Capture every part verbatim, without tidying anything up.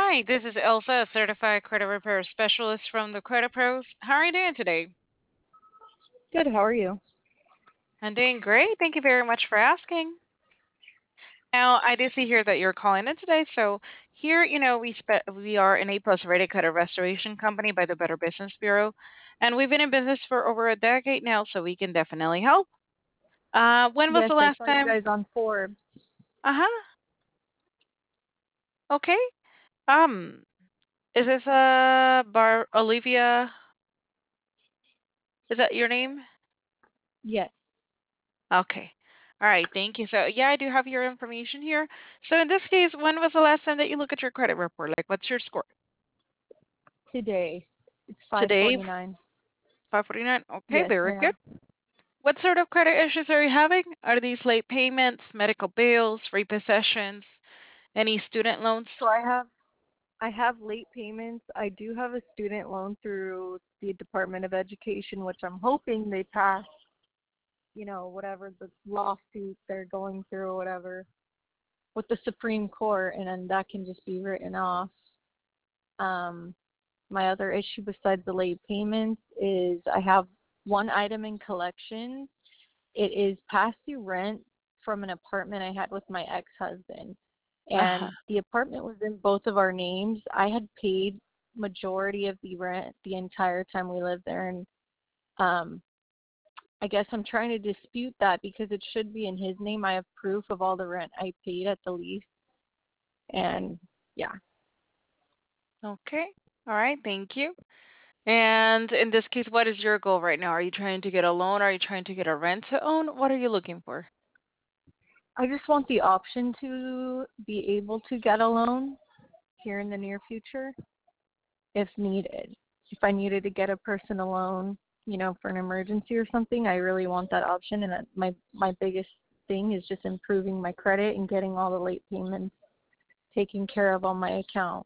Hi, this is Elsa, a certified credit repair specialist from the Credit Pros. How are you doing today? Good, how are you? I'm doing great. Thank you very much for asking. Now, I did see here that you're calling in today. So here, you know, we spe- we are an A plus rated credit restoration company by the Better Business Bureau, and we've been in business for over a decade now, so we can definitely help. Uh, when was Yes, the I last saw you time? guys on Forbes. Uh-huh. Okay. Um, is this uh Bar Olivia? Is that your name? Yes, Okay. All right. Thank you. So, yeah, I do have your information here. So, in this case, when was the last time that you look at your credit report? Like, what's your score? today. It's Today, five forty-nine. five forty-nine. Okay, Yes, very good. ma'am. What sort of credit issues are you having? Are these late payments, medical bills, repossessions, any student loans? So I have I have late payments. I do have a student loan through the Department of Education, which I'm hoping they pass, you know, whatever the lawsuit they're going through or whatever with the Supreme Court, and then that can just be written off. Um, my other issue besides the late payments is I have one item in collections. It is past due rent from an apartment I had with my ex-husband. Uh-huh. And the apartment was in both of our names. I had paid majority of the rent the entire time we lived there, and um I guess I'm trying to dispute that because it should be in his name. I have proof of all the rent I paid at the lease, and yeah. Okay. All right. Thank you. And in this case, what is your goal right now? Are you trying to get a loan? Are you trying to get a rent to own? What are you looking for? I just want the option to be able to get a loan here in the near future if needed. If I needed to get a personal loan, you know, for an emergency or something, I really want that option. And that my my biggest thing is just improving my credit and getting all the late payments taken care of on my account.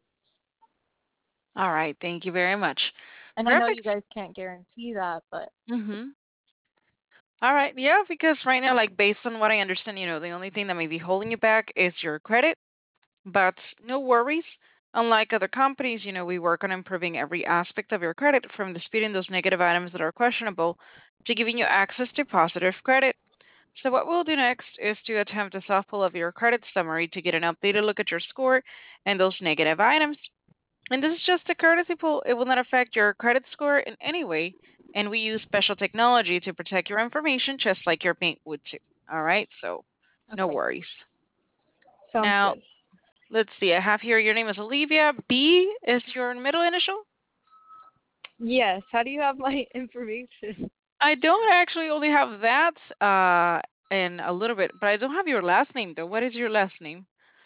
All right. Thank you very much. And I know you Perfect. guys can't guarantee that, but Mm-hmm. All right. Yeah, because right now, like based on what I understand, you know, the only thing that may be holding you back is your credit, but no worries. Unlike other companies, you know, we work on improving every aspect of your credit from disputing those negative items that are questionable to giving you access to positive credit. So what we'll do next is to attempt a soft pull of your credit summary to get an updated look at your score and those negative items. And this is just a courtesy pull. It will not affect your credit score in any way. And we use special technology to protect your information just like your bank would too. All right, so no okay, worries. sounds Now, good. let's see. I have here your name is Olivia. B is your middle initial. Yes, how do you have my information? I don't actually only have that uh in a little bit, but I don't have your last name though. What is your last name?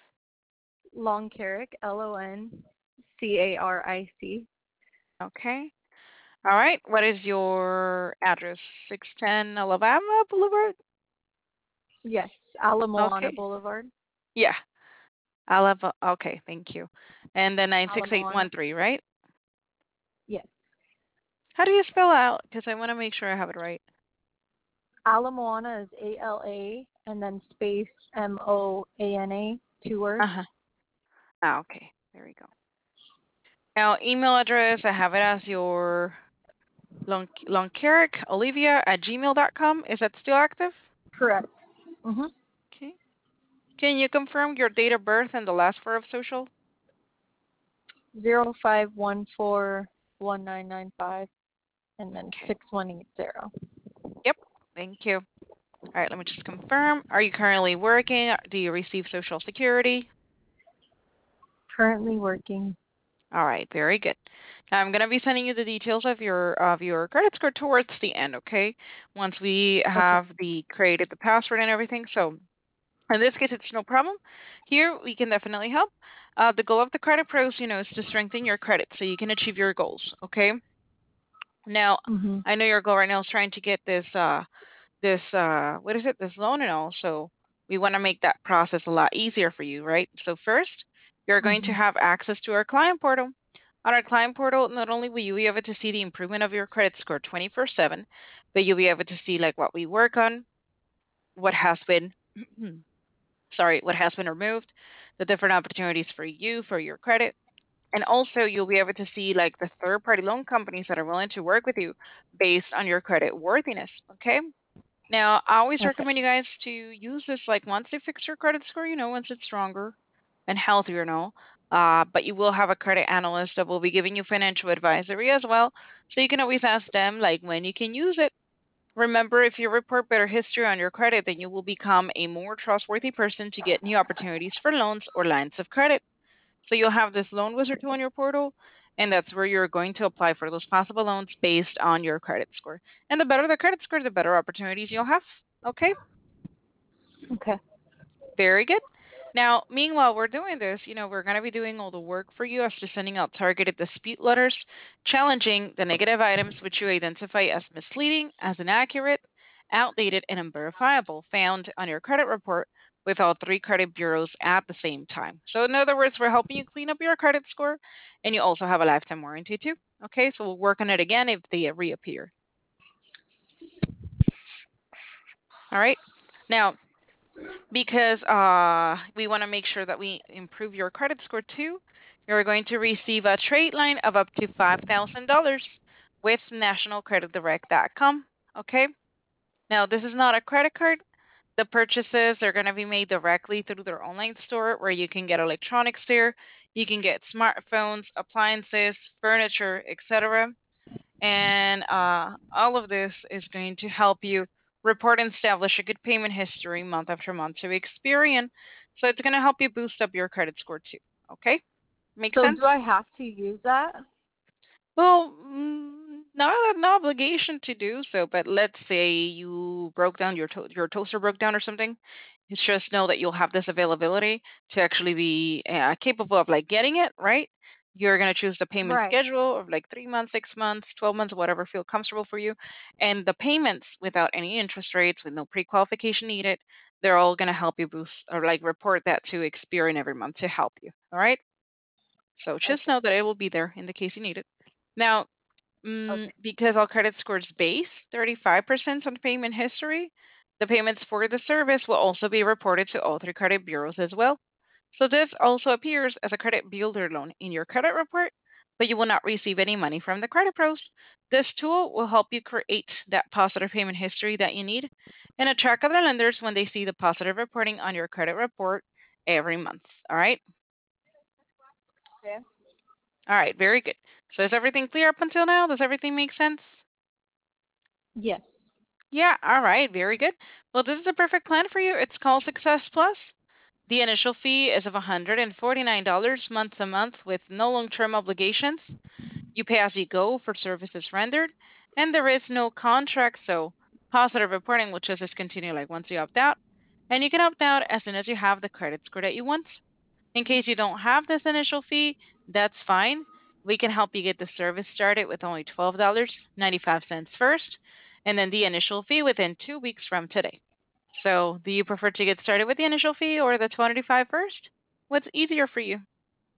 Long Carrick, L O N C A R I C. Okay. All right. What is your address? six ten Alabama Boulevard? Yes, Ala Moana Okay. Boulevard. Yeah. Alava. Okay, thank you. And then Ala Moana. nine six eight one three, right? Yes. How do you spell out? Because I want to make sure I have it right. Ala Moana is A L A and then space M O A N A, two words. Uh-huh. Ah, okay. There we go. Now, email address, I have it as your Long Longcaric Olivia at gmail dot com. Is that still active? Correct. Mm-hmm. Okay. Can you confirm your date of birth and the last four of social? Zero five one four one nine nine five and then Okay. six one eight zero. Yep. Thank you. All right, let me just confirm. Are you currently working? Do you receive Social Security? Currently working. All right, very good. Now I'm gonna be sending you the details of your of your credit score towards the end, okay? Once we Okay. have the created the password and everything. So in this case, it's no problem. Here we can definitely help. Uh, the goal of the credit pros, you know, is to strengthen your credit so you can achieve your goals, okay? Now, Mm-hmm. I know your goal right now is trying to get this uh this uh what is it, this loan and all. So we want to make that process a lot easier for you, right? So first, you're going to Mm-hmm. have access to our client portal. On our client portal, not only will you be able to see the improvement of your credit score twenty-four seven, but you'll be able to see like what we work on, what has been sorry, what has been removed, the different opportunities for you for your credit. And also, you'll be able to see like the third party loan companies that are willing to work with you based on your credit worthiness. Okay. Now, I always Okay. recommend you guys to use this like once they fix your credit score, you know, once it's stronger and healthier, you know. Uh, but you will have a credit analyst that will be giving you financial advisory as well. So you can always ask them like when you can use it. Remember, if you report better history on your credit, then you will become a more trustworthy person to get new opportunities for loans or lines of credit. So you'll have this loan wizard tool on your portal, and that's where you're going to apply for those possible loans based on your credit score. And the better the credit score, the better opportunities you'll have. Okay, Okay. very good. Now, meanwhile, we're doing this, you know, we're going to be doing all the work for you as to sending out targeted dispute letters, challenging the negative items which you identify as misleading, as inaccurate, outdated, and unverifiable found on your credit report with all three credit bureaus at the same time. So, in other words, we're helping you clean up your credit score, and you also have a lifetime warranty too. Okay, so we'll work on it again if they reappear. All right. Now, because uh, we want to make sure that we improve your credit score too, you're going to receive a trade line of up to five thousand dollars with national credit direct dot com. Okay. Now, this is not a credit card. The purchases are going to be made directly through their online store where you can get electronics there. You can get smartphones, appliances, furniture, et cetera. And uh, all of this is going to help you report and establish a good payment history month after month to Experian. So it's going to help you boost up your credit score too. Okay? Make So do I sense? have to use that? Well, mm, not an obligation to do so, but let's say you broke down your to your toaster broke down or something. It's just know that you'll have this availability to actually be uh, capable of like getting it, right? You're gonna choose the payment Right. schedule of like three months, six months, twelve months, whatever feel comfortable for you. And the payments without any interest rates, with no pre-qualification needed, they're all gonna help you boost or like report that to Experian every month to help you. All right? So just Okay. know that it will be there in the case you need it. Now, mm, Okay. because all credit scores base thirty-five percent on payment history, the payments for the service will also be reported to all three credit bureaus as well. So this also appears as a credit builder loan in your credit report, but you will not receive any money from the credit pros. This tool will help you create that positive payment history that you need and attract other lenders when they see the positive reporting on your credit report every month. All right. Okay. All right. Very good. So is everything clear up until now? Does everything make sense? Yes. Yeah, all right, very good. Well, this is a perfect plan for you. It's called Success Plus. The initial fee is of one hundred forty-nine dollars month to month with no long-term obligations. You pay as you go for services rendered, and there is no contract, so positive reporting will just discontinue like once you opt out. And you can opt out as soon as you have the credit score that you want. In case you don't have this initial fee, that's fine. We can help you get the service started with only twelve dollars and ninety-five cents first, and then the initial fee within two weeks from today. So, do you prefer to get started with the initial fee or the twenty-five first? What's easier for you?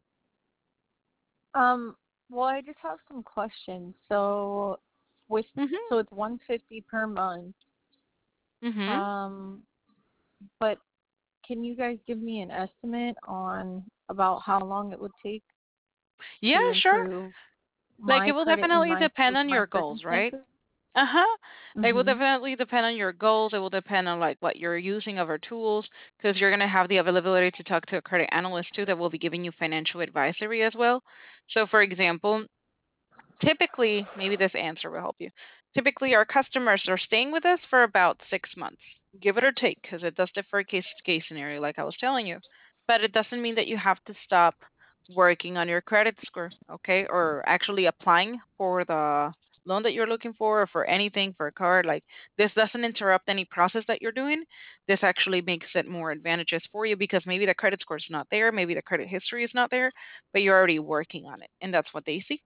Um, well, I just have some questions. So with Mm-hmm. so it's one fifty per month. Mm-hmm. Um, but can you guys give me an estimate on about how long it would take to Yeah, sure. improve Like my it will credit in definitely my depend with on my your goals, right? circumstances? Uh-huh. It will Mhm. definitely depend on your goals. It will depend on like what you're using of our tools, because you're gonna have the availability to talk to a credit analyst too that will be giving you financial advisory as well. So for example, typically, maybe this answer will help you. Typically, our customers are staying with us for about six months, give it or take, because it does differ case to case scenario, like I was telling you. But it doesn't mean that you have to stop working on your credit score, okay? Or actually applying for the loan that you're looking for, or for anything, for a card. Like this doesn't interrupt any process that you're doing. This actually makes it more advantageous for you because maybe the credit score is not there, maybe the credit history is not there, but you're already working on it, and that's what they see.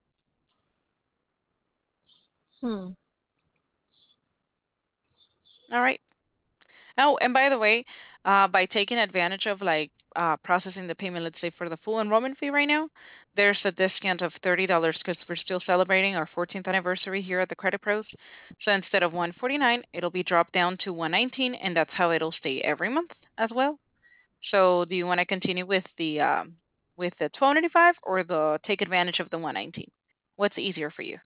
Hmm. All right. Oh, and by the way, uh, by taking advantage of like uh, processing the payment, let's say for the full enrollment fee right now, there's a discount of thirty dollars because we're still celebrating our fourteenth anniversary here at the Credit Pros. So instead of one forty-nine, it'll be dropped down to one nineteen, and that's how it'll stay every month as well. So do you want to continue with the um, with the twelve ninety-five or the take advantage of the one nineteen? What's easier for you?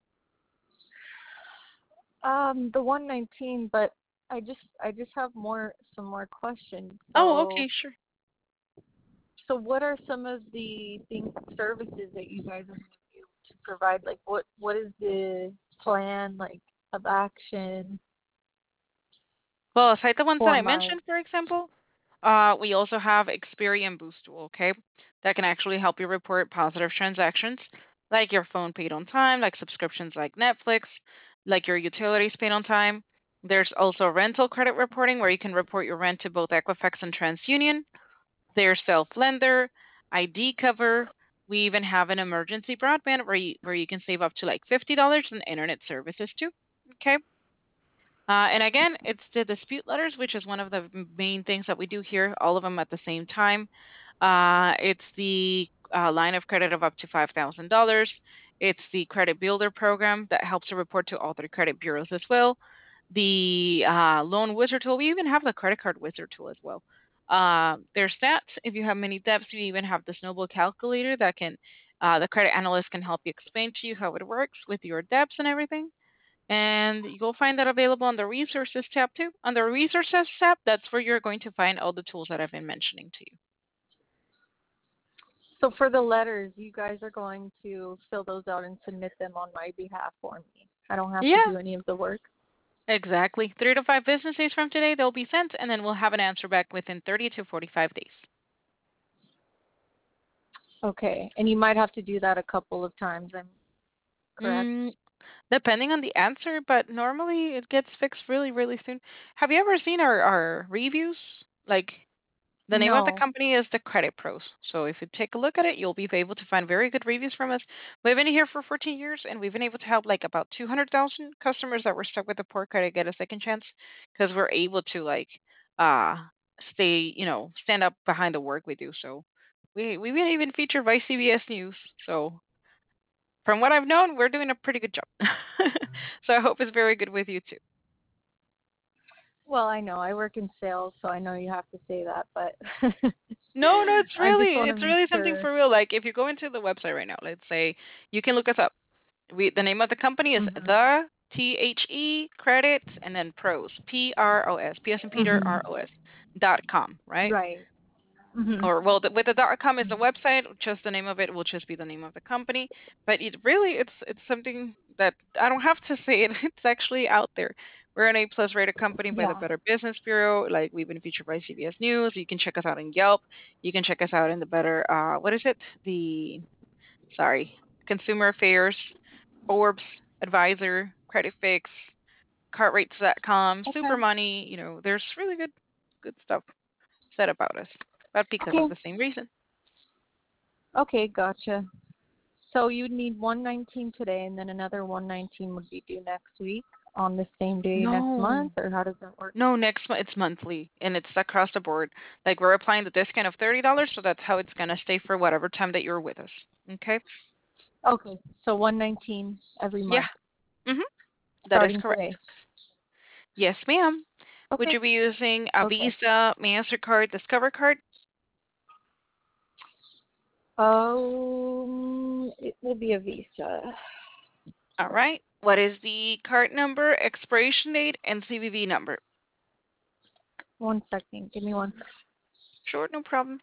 Um, the one nineteen, but I just I just have more some more questions. Oh, So okay, sure. so what are some of the things services that you guys are going to be able to provide? Like what what is the plan like of action Well, aside the ones that for I my mentioned, for example, uh, we also have Experian Boost tool, okay? That can actually help you report positive transactions, like your phone paid on time, like subscriptions like Netflix, like your utilities paid on time. There's also rental credit reporting where you can report your rent to both Equifax and TransUnion. There's Self-Lender, I D Cover. We even have an emergency broadband where you where you can save up to like fifty dollars in internet services too. Okay. Uh, and again, it's the dispute letters, which is one of the m- main things that we do here, all of them at the same time. Uh, it's the uh, line of credit of up to five thousand dollars. It's the credit builder program that helps to report to all three credit bureaus as well. The uh, loan wizard tool, we even have the credit card wizard tool as well. Uh, there's that. If you have many debts, we even have the snowball calculator that can, uh, the credit analyst can help you explain to you how it works with your debts and everything. And you'll find that available on the resources tab too. On the resources tab, that's where you're going to find all the tools that I've been mentioning to you. so for the letters, you guys are going to fill those out and submit them on my behalf for me. I don't have to Yeah, do any of the work. exactly. Three to five business days from today, they'll be sent, and then we'll have an answer back within thirty to forty-five days. Okay. And you might have to do that a couple of times, I'm correct? Mm, depending on the answer, but normally it gets fixed really, really soon. Have you ever seen our, our reviews? Like, the name of the No. company is the Credit Pros. So if you take a look at it, you'll be able to find very good reviews from us. We've been here for fourteen years, and we've been able to help like about two hundred thousand customers that were stuck with a poor credit get a second chance because we're able to like uh stay, you know, stand up behind the work we do. So we we even feature by C B S News. So from what I've known, we're doing a pretty good job. So I hope it's very good with you too. Well, I know. I work in sales, so I know you have to say that, but No, no, it's I just really want to it's make really something sure. for real. Like if you go into the website right now, let's say you can look us up. We the name of the company is Mhm. the T H E credits and then pros P R O S P S and Peter R Mhm. O S dot com, right? Right. Mhm. Or well, the, with the dot com is the Mhm. website. Just the name of it will just be the name of the company. But it really it's it's something that I don't have to say it. It's actually out there. We're an A plus rated company by the Yeah. Better Business Bureau. Like we've been featured by C B S News. You can check us out in Yelp. You can check us out in the Better uh what is it? The sorry Consumer Affairs, Forbes, Advisor, Credit Fix, Cartrates dot com, Okay. Super Money. You know, there's really good good stuff said about us. But because of Okay. the same reason. Okay, gotcha. So you'd need one nineteen today, and then another one nineteen would be due next week on the same day next No. month, or how does that work? No, next month it's monthly and it's across the board. Like we're applying the discount of thirty dollars so that's how it's gonna stay for whatever time that you're with us. Okay? Okay, so one nineteen every Yeah. month Mhm. That is starting correct. today. Yes, ma'am. Would Okay. you be using a Okay. Visa, MasterCard, Discover card? Um, it will be a Visa. All right. What is the card number, expiration date, and C V V number? One second. Give me one. Sure, no problem.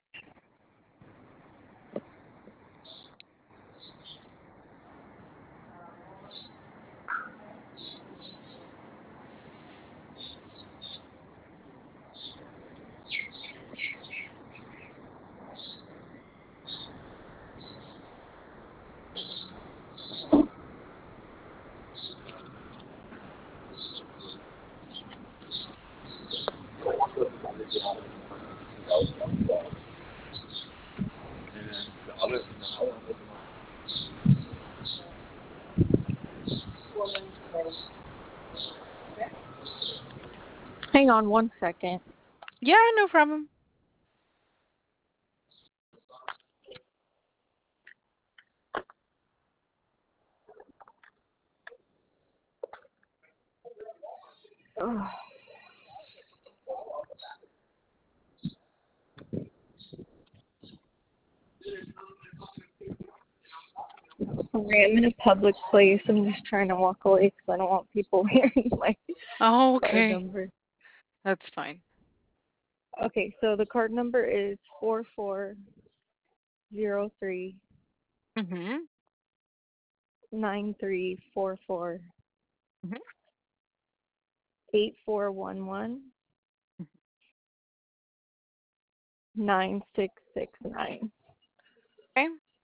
Hang on one second. Yeah, no problem. Ugh. Sorry, I'm in a public place. I'm just trying to walk away because I don't want people hearing my Oh, card okay. number. That's fine. Okay, so the card number is four four zero three Mm-hmm. nine three four four Mm-hmm. eight four one one nine six six nine. Okay.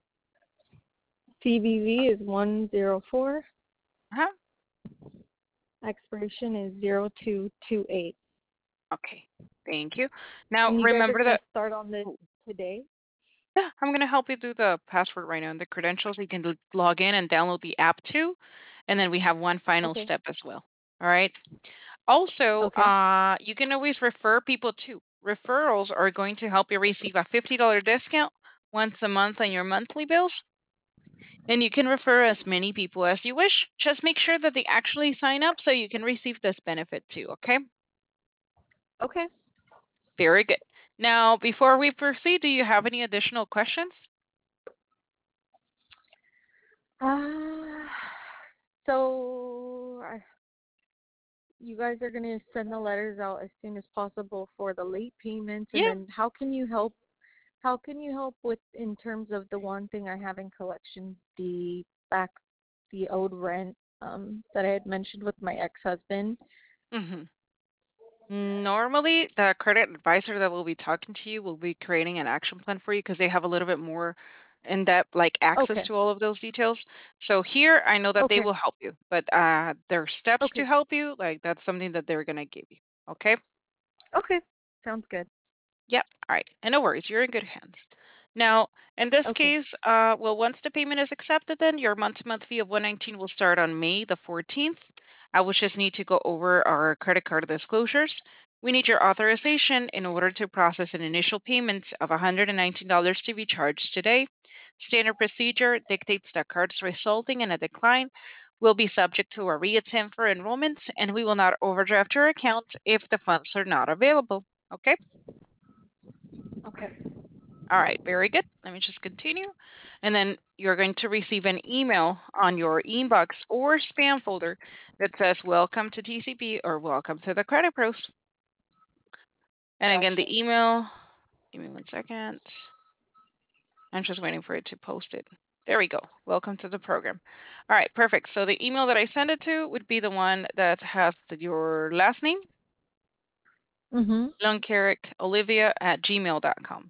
C V V is one zero four. Uh-huh. Expiration is zero two two eight. Okay. Thank you. Now And you guys are remember going to that. start on this today? Yeah, I'm gonna help you do the password right now and the credentials. You can l- log in and download the app too, and then we have one final Okay. step as well. All right. Also, Okay. uh, you can always refer people too. Referrals are going to help you receive a fifty dollar discount once a month on your monthly bills, and you can refer as many people as you wish. Just make sure that they actually sign up so you can receive this benefit too. Okay. Okay. Very good. Now, before we proceed, do you have any additional questions? Uh, so I you guys are going to send the letters out as soon as possible for the late payments, and Yeah. then how can you help how can you help with in terms of the one thing I have in collection, the back the owed rent um that I had mentioned with my ex-husband? Mm-hmm. Normally, the credit advisor that will be talking to you will be creating an action plan for you because they have a little bit more in-depth like access Okay. to all of those details. So here, I know that they Okay. will help you, but uh, their steps to Okay. help you, like that's something that they're gonna give you. Okay? Okay. Sounds good. Yep. All right. And no worries, you're in good hands. Now, in this Okay. case, uh, well, once the payment is accepted, then your month-to-month fee of one nineteen will start on May the fourteenth. I will just need to go over our credit card disclosures. We need your authorization in order to process an initial payment of one hundred nineteen dollars to be charged today. Standard procedure dictates that cards resulting in a decline will be subject to a reattempt for enrollment, and we will not overdraft your account if the funds are not available. Okay? Okay. All right, very good. Let me just continue. And then you're going to receive an email on your inbox or spam folder that says welcome to T C P or welcome to the Credit Pros. And again, Gotcha. the email, give me one second. I'm just waiting for it to post it. There we go. Welcome to the program. All right, perfect. So the email that I send it to would be the one that has the, your last name, Mhm. olivia at gmail dot com.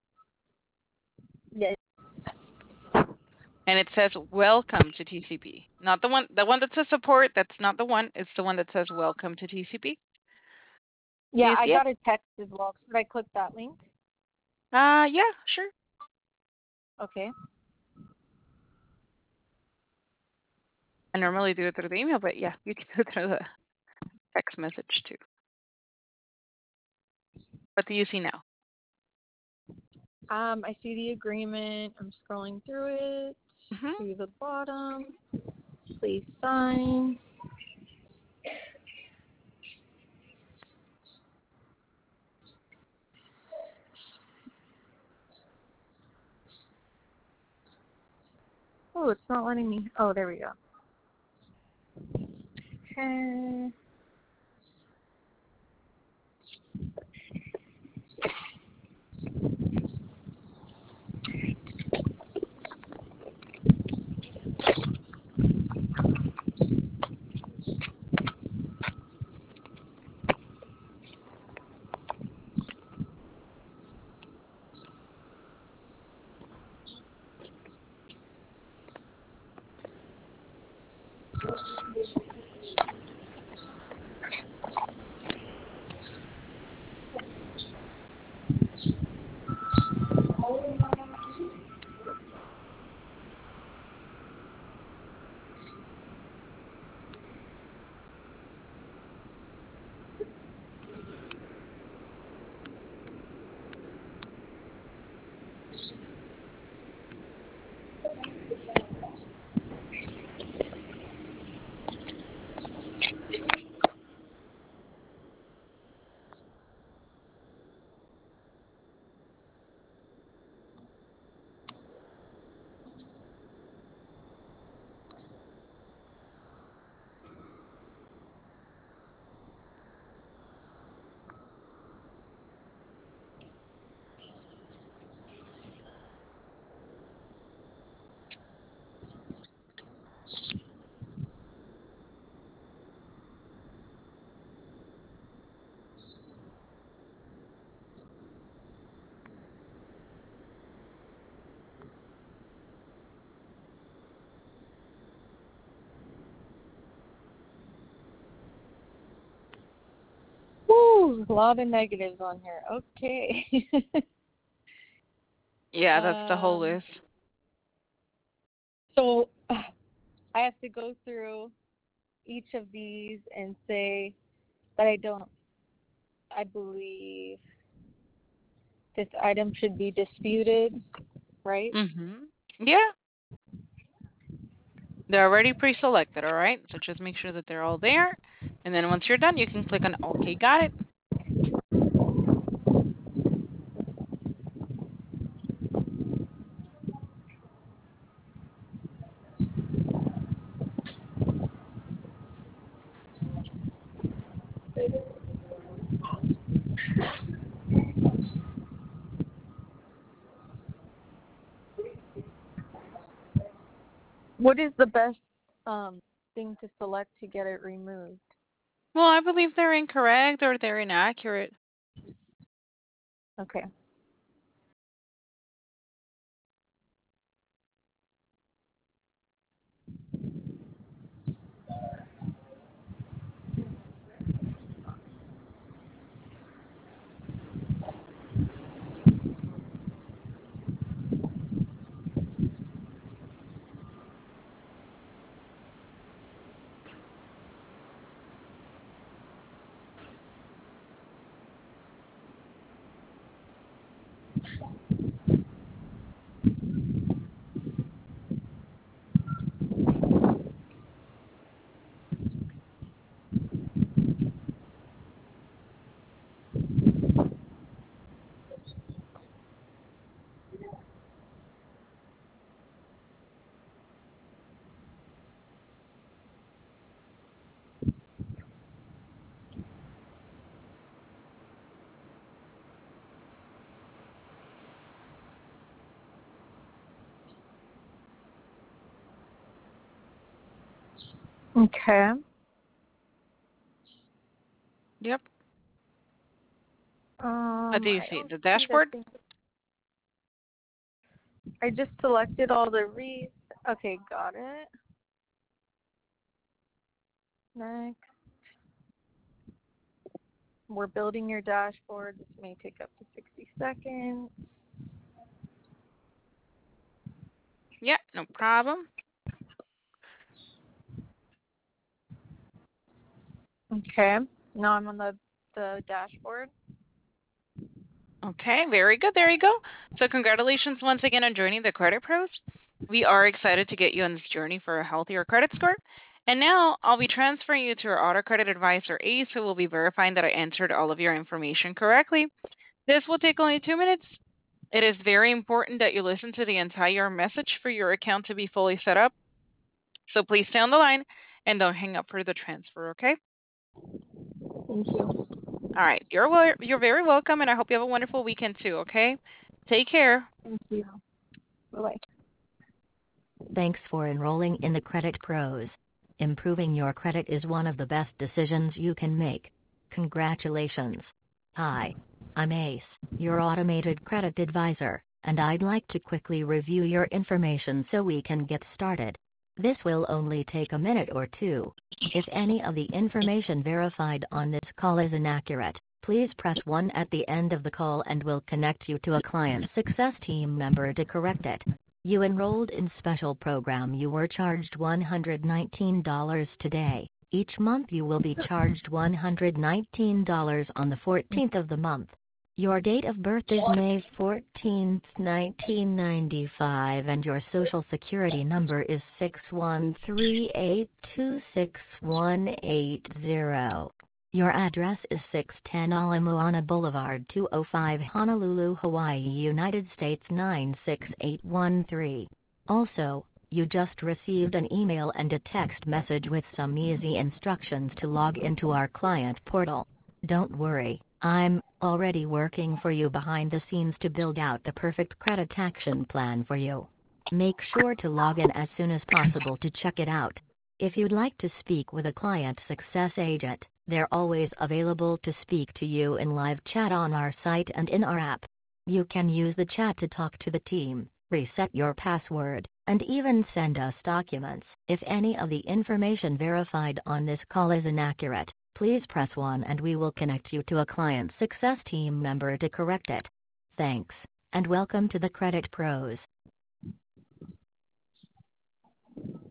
Yes. And it says welcome to T C P. Not the one the one that says support, that's not the one. It's the one that says welcome to T C P. Do Yeah, you I see it? got a text as well. Should I click that link? Uh yeah, sure. Okay. I normally do it through the email, but yeah, you can do it through the text message too. What do you see now? Um, I see the agreement. I'm scrolling through it Mhm. to the bottom. Please sign. Oh, it's not letting me. Oh, there we go. Okay. Ooh, a lot of negatives on here. Okay. Yeah, that's the whole um, list. so I have to go through each of these and say that I don't, I believe this item should be disputed, right? Mm-hmm. Yeah, they're already pre-selected, all right? So just make sure that they're all there. And then once you're done, you can click on OK, got it. What is the best um, thing to select to get it removed? Well, I believe they're incorrect or they're inaccurate. Okay. Okay. Yep. What do Um, you I see? don't The see the dashboard? thing. I just selected all the reads. Okay, got it. Next. We're building your dashboard. This may take up to sixty seconds. Yeah, no problem. Okay. Now I'm on the, the dashboard. Okay, very good. There you go. So congratulations once again on joining the Credit Pros. We are excited to get you on this journey for a healthier credit score. And now I'll be transferring you to our auto credit advisor, Ace, who will be verifying that I entered all of your information correctly. This will take only two minutes. It is very important that you listen to the entire message for your account to be fully set up. So please stay on the line and don't hang up for the transfer, okay? Thank you. All right, you're wel- you're very welcome, and I hope you have a wonderful weekend too, okay? Take care. Thank you. Bye-bye. Thanks for enrolling in the Credit Pros. Improving your credit is one of the best decisions you can make. Congratulations. Hi. I'm Ace, your automated credit advisor, and I'd like to quickly review your information so we can get started. This will only take a minute or two. If any of the information verified on this call is inaccurate, please press one at the end of the call and we'll connect you to a client success team member to correct it. You enrolled in special program. You were charged one hundred nineteen dollars today. Each month you will be charged one hundred nineteen dollars on the fourteenth of the month. Your date of birth is May fourteenth, nineteen ninety-five, and your social security number is six one three eight two six one eight zero. Your address is six ten Ala Moana Boulevard, two oh five Honolulu, Hawaii, United States nine six eight one three. Also, you just received an email and a text message with some easy instructions to log into our client portal. Don't worry, I'm already working for you behind the scenes to build out the perfect credit action plan for you. Make sure to log in as soon as possible to check it out. If you'd like to speak with a client success agent, they're always available to speak to you in live chat on our site and in our app. You can use the chat to talk to the team, reset your password, and even send us documents. If any of the information verified on this call is inaccurate, Please press one and we will connect you to a client success team member to correct it. Thanks, and welcome to the Credit Pros.